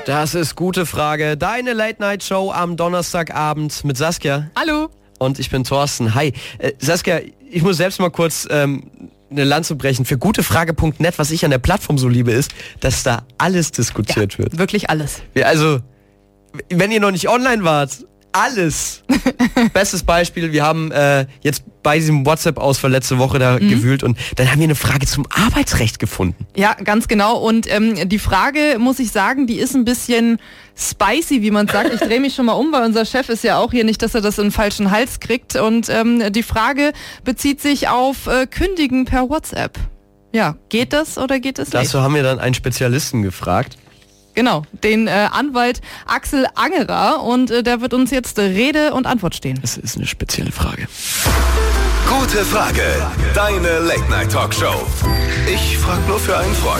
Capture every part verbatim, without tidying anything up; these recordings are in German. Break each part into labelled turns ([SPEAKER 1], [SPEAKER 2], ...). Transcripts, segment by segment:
[SPEAKER 1] Das ist gute Frage. Deine Late-Night-Show am Donnerstagabend mit Saskia.
[SPEAKER 2] Hallo.
[SPEAKER 1] Und ich bin Thorsten. Hi. Äh, Saskia, ich muss selbst mal kurz ähm, eine Lanze brechen. Für gutefrage punkt net, was ich an der Plattform so liebe, ist, dass da alles diskutiert
[SPEAKER 2] ja,
[SPEAKER 1] wird.
[SPEAKER 2] Wirklich alles.
[SPEAKER 1] Ja, also, wenn ihr noch nicht online wart, alles. Bestes Beispiel, wir haben äh, jetzt bei diesem WhatsApp-Ausfall letzte Woche da mhm. gewühlt und dann haben wir eine Frage zum Arbeitsrecht gefunden.
[SPEAKER 2] Ja, ganz genau. Und ähm, die Frage, muss ich sagen, die ist ein bisschen spicy, wie man sagt. Ich drehe mich schon mal um, weil unser Chef ist ja auch hier, nicht, dass er das in den falschen Hals kriegt. Und ähm, die Frage bezieht sich auf äh, Kündigen per WhatsApp. Ja, geht das oder geht es nicht?
[SPEAKER 1] Dazu haben wir dann einen Spezialisten gefragt.
[SPEAKER 2] Genau, den äh, Anwalt Axel Angerer und äh, der wird uns jetzt äh, Rede und Antwort stehen.
[SPEAKER 1] Das ist eine spezielle Frage.
[SPEAKER 3] Gute Frage, deine Late-Night-Talkshow. Ich frage nur für einen Freund.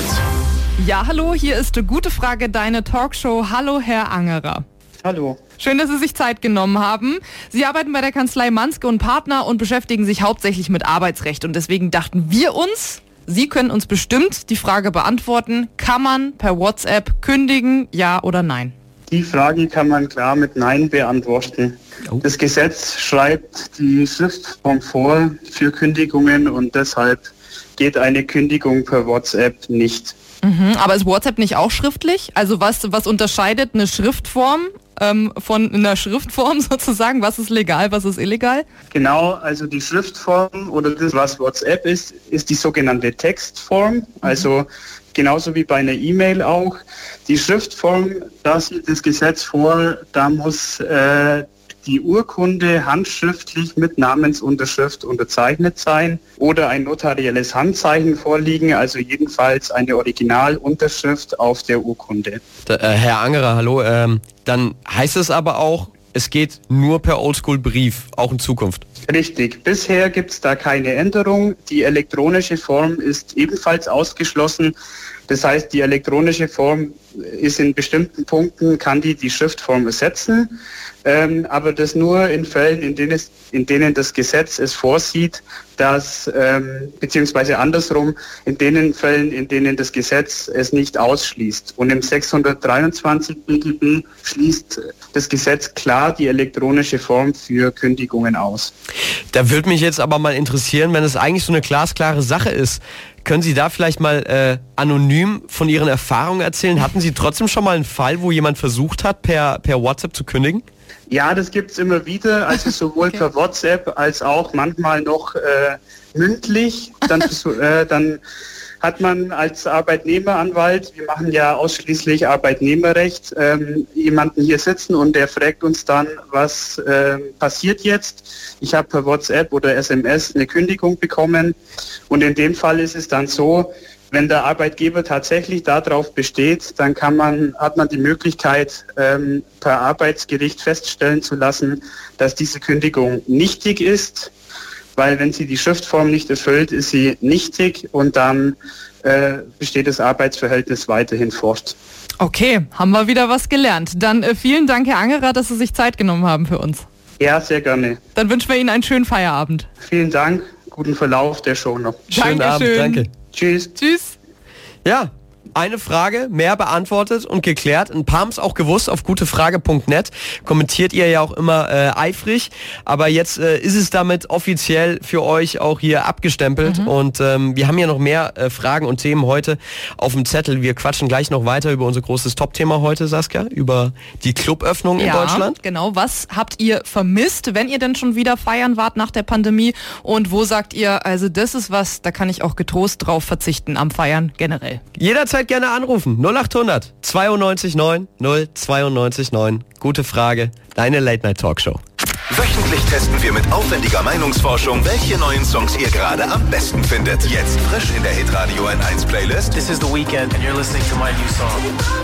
[SPEAKER 2] Ja, hallo, hier ist eine Gute Frage, deine Talkshow. Hallo, Herr Angerer.
[SPEAKER 4] Hallo.
[SPEAKER 2] Schön, dass Sie sich Zeit genommen haben. Sie arbeiten bei der Kanzlei Manske und Partner und beschäftigen sich hauptsächlich mit Arbeitsrecht. Und deswegen dachten wir uns, Sie können uns bestimmt die Frage beantworten, kann man per WhatsApp kündigen, ja oder nein?
[SPEAKER 4] Die Frage kann man klar mit Nein beantworten. Oh. Das Gesetz schreibt die Schriftform vor für Kündigungen und deshalb geht eine Kündigung per WhatsApp nicht.
[SPEAKER 2] Mhm, aber ist WhatsApp nicht auch schriftlich? Also was, was unterscheidet eine Schriftform ähm, von einer Schriftform sozusagen? Was ist legal, was ist illegal?
[SPEAKER 4] Genau, also die Schriftform oder das, was WhatsApp ist, ist die sogenannte Textform. Mhm. Also genauso wie bei einer E-Mail auch. Die Schriftform, da sieht das Gesetz vor, da muss äh, die Urkunde handschriftlich mit Namensunterschrift unterzeichnet sein oder ein notarielles Handzeichen vorliegen, also jedenfalls eine Originalunterschrift auf der Urkunde.
[SPEAKER 1] Da, äh, Herr Angerer, hallo. Ähm, dann heißt es aber auch, es geht nur per Oldschool-Brief, auch in Zukunft.
[SPEAKER 4] Richtig. Bisher gibt es da keine Änderung. Die elektronische Form ist ebenfalls ausgeschlossen. Das heißt, die elektronische Form ist in bestimmten Punkten, kann die die Schriftform ersetzen, ähm, aber das nur in Fällen, in denen, es, in denen das Gesetz es vorsieht, dass, ähm, beziehungsweise andersrum, in den Fällen, in denen das Gesetz es nicht ausschließt. Und im sechshundertdreiundzwanzig B G B schließt das Gesetz klar die elektronische Form für Kündigungen aus.
[SPEAKER 1] Da würde mich jetzt aber mal interessieren, wenn es eigentlich so eine glasklare Sache ist, können Sie da vielleicht mal äh, anonym von Ihren Erfahrungen erzählen? Hatten Sie trotzdem schon mal einen Fall, wo jemand versucht hat, per, per WhatsApp zu kündigen?
[SPEAKER 4] Ja, das gibt es immer wieder, also sowohl okay. per WhatsApp als auch manchmal noch äh, mündlich. Dann, äh, dann hat man als Arbeitnehmeranwalt, wir machen ja ausschließlich Arbeitnehmerrecht, ähm, jemanden hier sitzen und der fragt uns dann, was äh, passiert jetzt. Ich habe per WhatsApp oder S M S eine Kündigung bekommen und in dem Fall ist es dann so, wenn der Arbeitgeber tatsächlich darauf besteht, dann kann man, hat man die Möglichkeit, ähm, per Arbeitsgericht feststellen zu lassen, dass diese Kündigung nichtig ist, weil wenn sie die Schriftform nicht erfüllt, ist sie nichtig und dann äh, besteht das Arbeitsverhältnis weiterhin fort.
[SPEAKER 2] Okay, haben wir wieder was gelernt. Dann äh, vielen Dank, Herr Angerer, dass Sie sich Zeit genommen haben für uns.
[SPEAKER 4] Ja, sehr gerne.
[SPEAKER 2] Dann wünschen wir Ihnen einen schönen Feierabend.
[SPEAKER 4] Vielen Dank, guten Verlauf der Show noch.
[SPEAKER 1] Schönen Abend, danke.
[SPEAKER 4] Tschüss.
[SPEAKER 2] Tschüss.
[SPEAKER 1] Ja, eine Frage mehr beantwortet und geklärt. Ein paar haben es auch gewusst auf gutefrage punkt net. Kommentiert ihr ja auch immer äh, eifrig. Aber jetzt äh, ist es damit offiziell für euch auch hier abgestempelt. Mhm. Und ähm, wir haben ja noch mehr äh, Fragen und Themen heute auf dem Zettel. Wir quatschen gleich noch weiter über unser großes Top-Thema heute, Saskia, über die Cluböffnung
[SPEAKER 2] ja,
[SPEAKER 1] in Deutschland.
[SPEAKER 2] Genau. Was habt ihr vermisst, wenn ihr denn schon wieder feiern wart nach der Pandemie? Und wo sagt ihr, also das ist was, da kann ich auch getrost drauf verzichten am Feiern generell?
[SPEAKER 1] Jederzeit gerne anrufen. null acht hundert zweiundneunzig neun null zweiundneunzig neun. Gute Frage. Deine Late-Night-Talkshow.
[SPEAKER 3] Wöchentlich testen wir mit aufwendiger Meinungsforschung, welche neuen Songs ihr gerade am besten findet. Jetzt frisch in der Hitradio N eins Playlist.
[SPEAKER 5] This is The Weeknd and you're listening to my new song.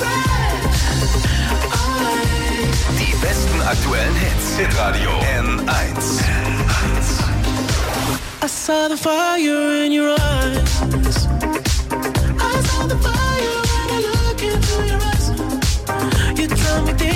[SPEAKER 3] Die besten aktuellen Hits. Hitradio N eins.
[SPEAKER 6] I saw the fire in your eyes. I saw the fire when I look into your eyes. You tell me